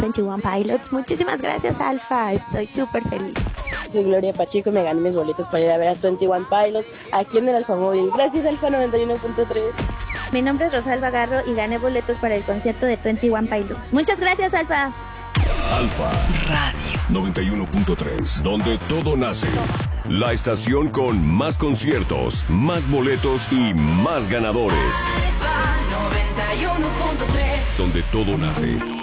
21 Pilots. Muchísimas gracias, Alfa. Estoy súper feliz. Soy Gloria Pacheco y me gané mis boletos para ir a ver a 21 Pilots aquí en el Alfamóvil. Gracias, Alfa 91.3. Mi nombre es Rosalba Garro y gané boletos para el concierto de 21 Pilots. Muchas gracias, Alfa. Alfa Radio 91.3, donde todo nace. La estación con más conciertos, más boletos y más ganadores. Alfa 91.3, donde todo nace.